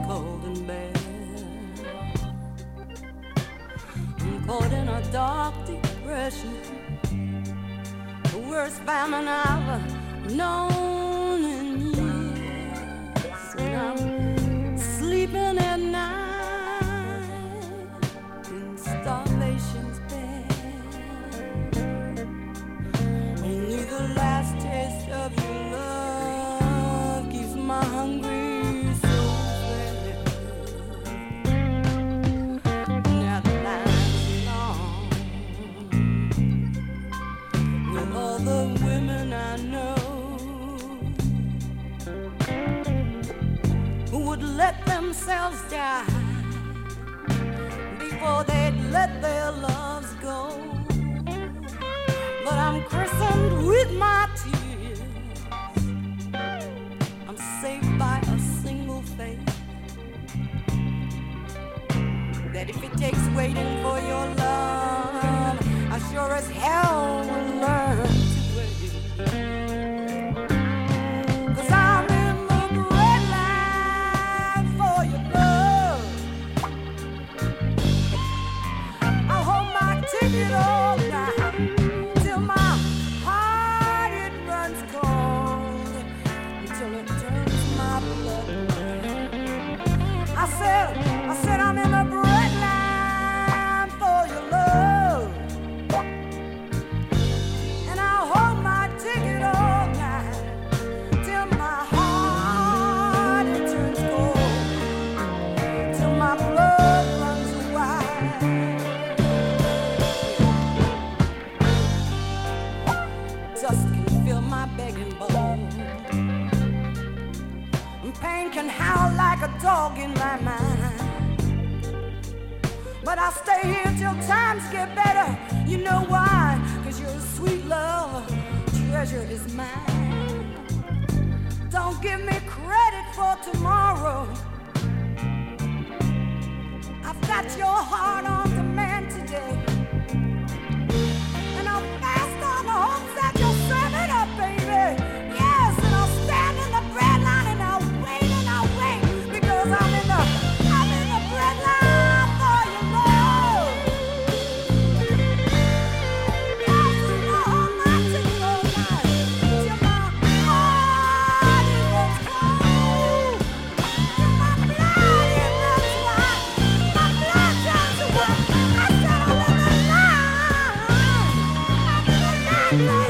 cold and bare. I'm caught in a dark depression, the worst famine I've known in years. And I'm sleeping at night in starvation's bed. Only the last taste of your love keeps my hungry soul fed. Now the line's long with all the women I know who would let themselves die before they'd let their loves go. But I'm christened with my tears. I'm saved by a single faith, that if it takes waiting for your love, I sure as hell will learn to wait. 'Cause I'm in the breadline for your love. I'll hold my ticket all night till my heart it runs cold, until it turns my blood red. I said I'm in the breadline for your love, and I'll hold my ticket all night till my heart it turns cold, till my blood runs wild. Dust can fill my begging bowl, and pain can howl like a dog in my mind. But I'll stay here till times get better. You know why? 'Cause your sweet love treasure is mine. Don't give me credit for tomorrow. I've got your heart on demand today, and I'll fast on the hopes that you'll serve it up, baby. Yes, and I'll stand in the bread line and I'll wait, because I'm in the bread line for your love. Yes, and I'll hold my ticket all night till my heart it runs cold, till my blood it runs white, my blood turns to white. I said I'm in the line. I'm in the line.